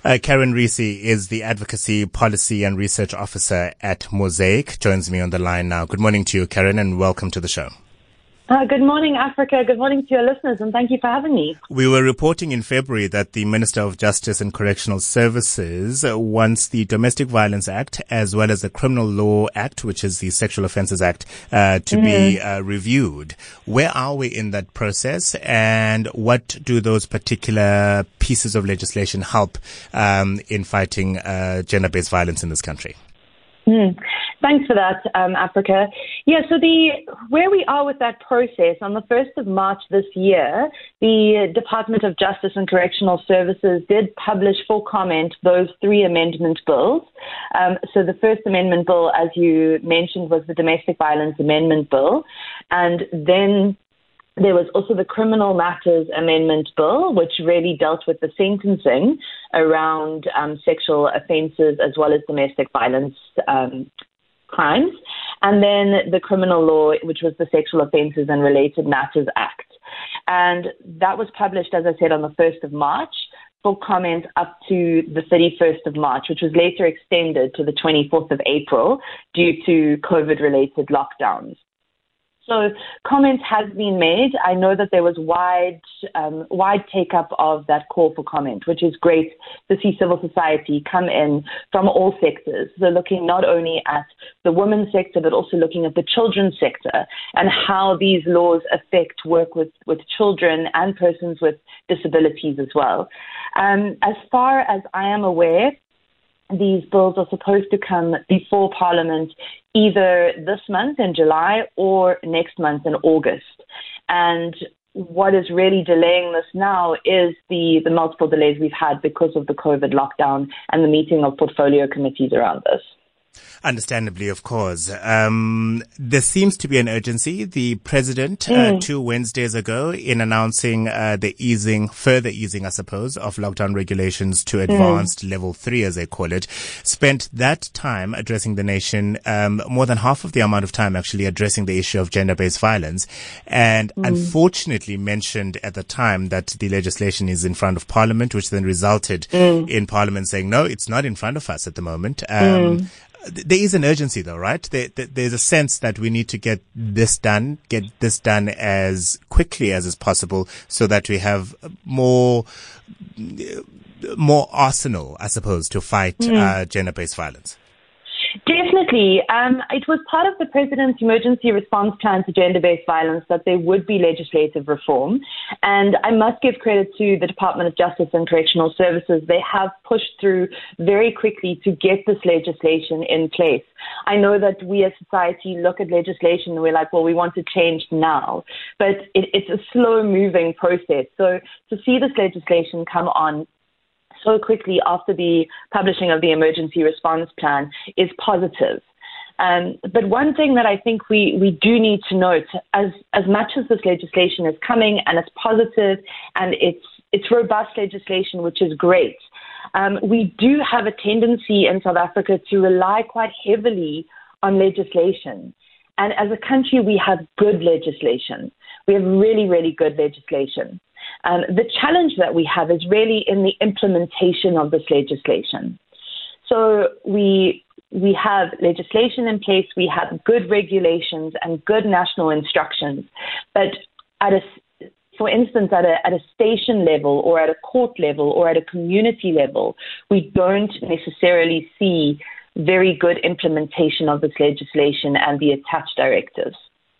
Karen Reese is the Advocacy, Policy and Research Officer at Mosaic, joins me on the line now. Good morning to you, Karen, and welcome to the show. Good morning, Africa. Good morning to your listeners, and thank you for having me. We were reporting in February that the Minister of Justice and Correctional Services wants the Domestic Violence Act as well as the Criminal Law Act, which is the Sexual Offences Act, to be reviewed. Where are we in that process, and what do those particular pieces of legislation help in fighting gender-based violence in this country? Thanks for that, Africa. Yeah, so where we are with that process, on the 1st of March this year, the Department of Justice and Correctional Services did publish for comment those 3 amendment bills. So the first amendment bill, as you mentioned, was the Domestic Violence Amendment Bill. And then there was also the Criminal Matters Amendment Bill, which really dealt with the sentencing around sexual offences as well as domestic violence crimes. And then the Criminal Law, which was the Sexual Offences and Related Matters Act. And that was published, as I said, on the 1st of March for comment up to the 31st of March, which was later extended to the 24th of April due to COVID-related lockdowns. So comment has been made. I know that there was wide take-up of that call for comment, which is great to see civil society come in from all sectors. So looking not only at the women's sector, but also looking at the children's sector and how these laws affect work with children and persons with disabilities as well. As far as I am aware, these bills are supposed to come before Parliament either this month in July or next month in August. And what is really delaying this now is the multiple delays we've had because of the COVID lockdown and the meeting of portfolio committees around this. Understandably, of course. There seems to be an urgency. The president, 2 Wednesdays ago, in announcing the further easing, I suppose, of lockdown regulations to advanced level 3, as they call it, spent that time addressing the nation, more than half of the amount of time actually addressing the issue of gender-based violence, and unfortunately mentioned at the time that the legislation is in front of Parliament, which then resulted in Parliament saying, no, it's not in front of us at the moment. There is an urgency, though, right? There's a sense that we need to get this done as quickly as is possible so that we have more arsenal, I suppose, to fight gender-based violence. Definitely. It was part of the President's emergency response plan to gender-based violence that there would be legislative reform. And I must give credit to the Department of Justice and Correctional Services. They have pushed through very quickly to get this legislation in place. I know that we as society look at legislation and we're like, well, we want to change now. But it's a slow-moving process. So to see this legislation come on so quickly after the publishing of the emergency response plan is positive. But one thing that I think we do need to note, as much as this legislation is coming and it's positive and it's robust legislation, which is great, we do have a tendency in South Africa to rely quite heavily on legislation. And as a country, we have good legislation. We have really, really good legislation. The challenge that we have is really in the implementation of this legislation. So we have legislation in place, we have good regulations and good national instructions, but for instance, at a station level or at a court level or at a community level, we don't necessarily see very good implementation of this legislation and the attached directives.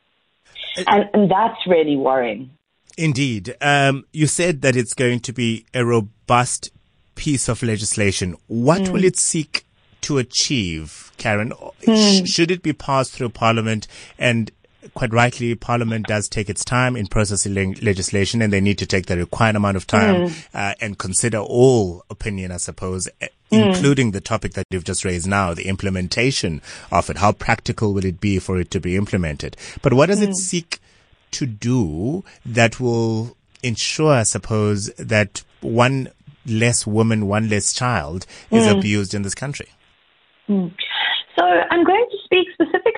And that's really worrying. Indeed. You said that it's going to be a robust piece of legislation. What will it seek to achieve, Karen? Should it be passed through Parliament? And quite rightly, Parliament does take its time in processing legislation, and they need to take the required amount of time and consider all opinion, I suppose, including the topic that you've just raised now, the implementation of it. How practical will it be for it to be implemented? But what does it seek to do that will ensure, I suppose, that one less woman, one less child is abused in this country? So I'm going to speak specifically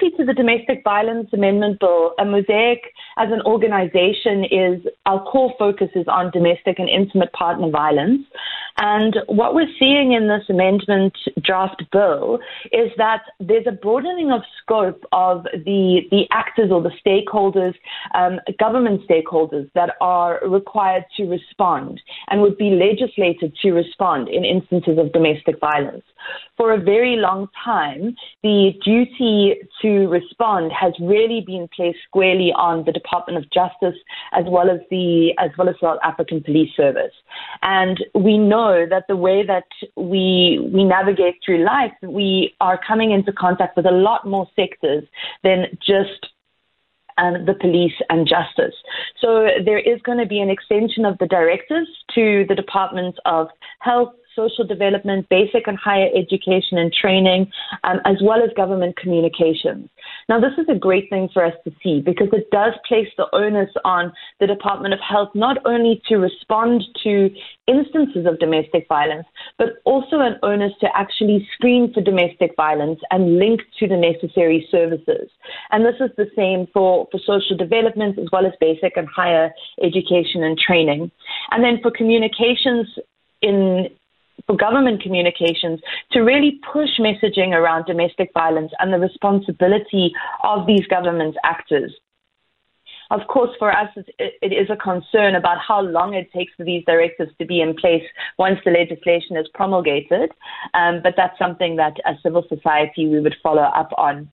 firstly, to the Domestic Violence Amendment Bill, Mosaic as an organization our core focus is on domestic and intimate partner violence. And what we're seeing in this amendment draft bill is that there's a broadening of scope of the actors or the stakeholders, government stakeholders that are required to respond and would be legislated to respond in instances of domestic violence. For a very long time, the duty to respond has really been placed squarely on the Department of Justice as well as the South African Police Service. And we know that the way that we navigate through life, we are coming into contact with a lot more sectors than just the police and justice. So there is going to be an extension of the directives to the Department of Health, Social Development, Basic and Higher Education and Training, as well as Government Communications. Now, this is a great thing for us to see because it does place the onus on the Department of Health not only to respond to instances of domestic violence, but also an onus to actually screen for domestic violence and link to the necessary services. And this is the same for social development as well as basic and higher education and training. And then for communications for government communications to really push messaging around domestic violence and the responsibility of these government actors. Of course, for us, it is a concern about how long it takes for these directives to be in place once the legislation is promulgated, but that's something that as civil society we would follow up on.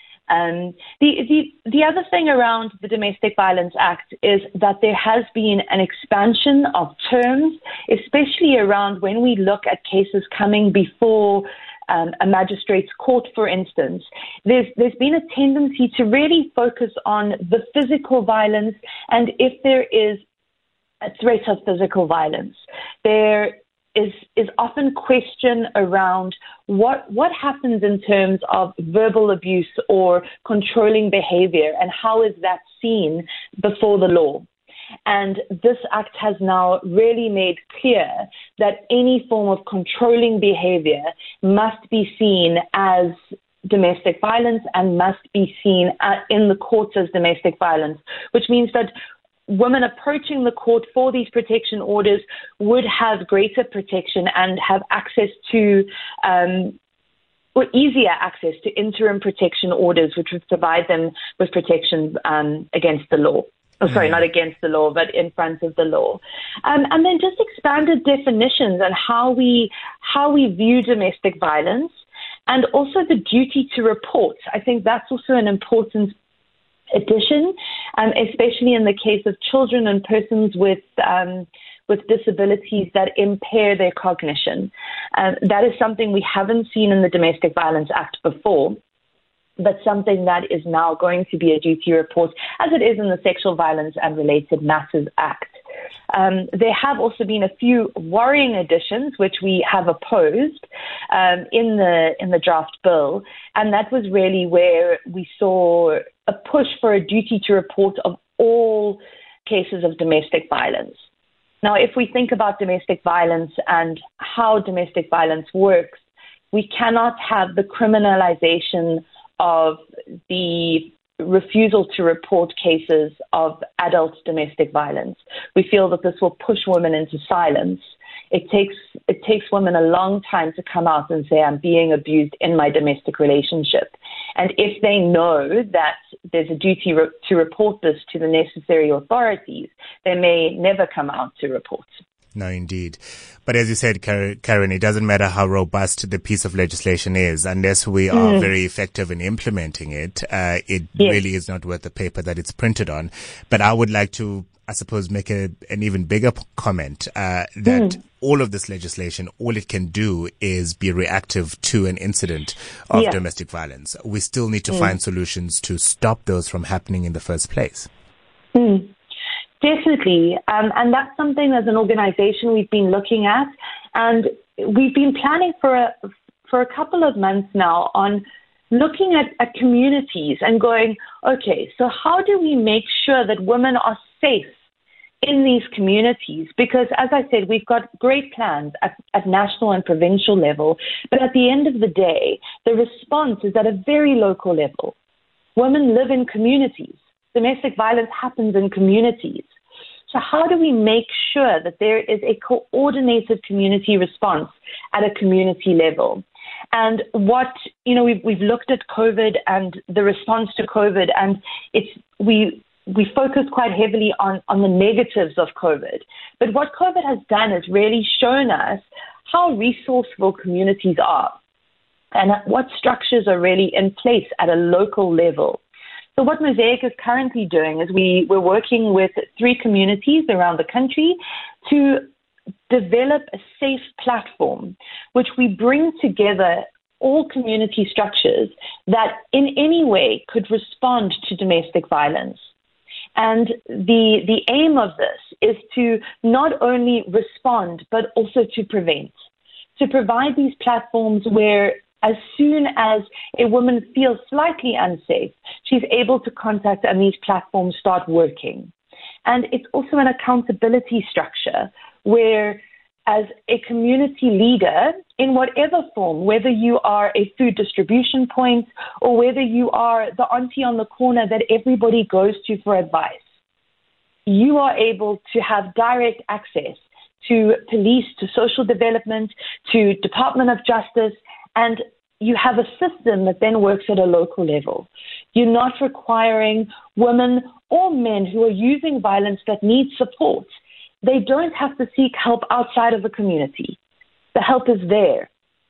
The other thing around the Domestic Violence Act is that there has been an expansion of terms, especially around when we look at cases coming before a magistrate's court, for instance. There's been a tendency to really focus on the physical violence, and if there is a threat of physical violence, there is often question around what happens in terms of verbal abuse or controlling behavior and how is that seen before the law. And this act has now really made clear that any form of controlling behavior must be seen as domestic violence and must be seen in the courts as domestic violence, which means that women approaching the court for these protection orders would have greater protection and have access to, or easier access to interim protection orders, which would provide them with protection against the law. Oh, sorry, not against the law, but in front of the law. And then just expanded definitions on how we view domestic violence and also the duty to report. I think that's also an important addition, especially in the case of children and persons with disabilities that impair their cognition. That is something we haven't seen in the Domestic Violence Act before, but something that is now going to be a duty report, as it is in the Sexual Violence and Related Matters Act. There have also been a few worrying additions which we have opposed in the draft bill, and that was really where we saw a push for a duty to report of all cases of domestic violence. Now, if we think about domestic violence and how domestic violence works, we cannot have the criminalization of the refusal to report cases of adult domestic violence. We feel that this will push women into silence. It takes women a long time to come out and say, I'm being abused in my domestic relationship. And if they know that there's a duty to report this to the necessary authorities, they may never come out to report. No, indeed. But as you said, Karen, it doesn't matter how robust the piece of legislation is, unless we are very effective in implementing it, really is not worth the paper that it's printed on. But I would like to, I suppose, make an even bigger comment that all of this legislation, all it can do is be reactive to an incident of domestic violence. We still need to find solutions to stop those from happening in the first place. Definitely. And that's something as an organization we've been looking at. And we've been planning for a couple of months now on looking at communities and going, okay, so how do we make sure that women are safe in these communities? Because as I said, we've got great plans at national and provincial level. But at the end of the day, the response is at a very local level. women live in communities. Domestic violence happens in communities. So how do we make sure that there is a coordinated community response at a community level? And we've looked at COVID and the response to COVID, and we focus quite heavily on the negatives of COVID. But what COVID has done is really shown us how resourceful communities are and what structures are really in place at a local level. So what Mosaic is currently doing is we're working with 3 communities around the country to develop a safe platform, which we bring together all community structures that in any way could respond to domestic violence. And the aim of this is to not only respond, but also to prevent, to provide these platforms where as soon as a woman feels slightly unsafe, she's able to contact and these platforms start working. And it's also an accountability structure where as a community leader, in whatever form, whether you are a food distribution point or whether you are the auntie on the corner that everybody goes to for advice, you are able to have direct access to police, to social development, to Department of Justice, and you have a system that then works at a local level. You're not requiring women or men who are using violence that need support. They don't have to seek help outside of the community. The help is there.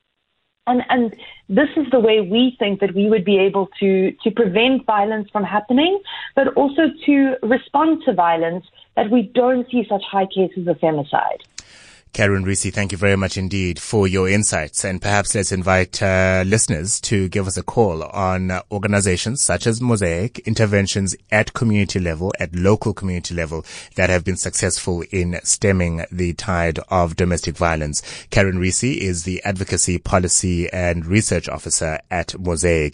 And this is the way we think that we would be able to prevent violence from happening, but also to respond to violence, that we don't see such high cases of femicide. Karen Reesy, thank you very much indeed for your insights. And perhaps let's invite listeners to give us a call on organizations such as Mosaic, interventions at community level, at local community level, that have been successful in stemming the tide of domestic violence. Karen Reesy is the Advocacy, Policy and Research Officer at Mosaic.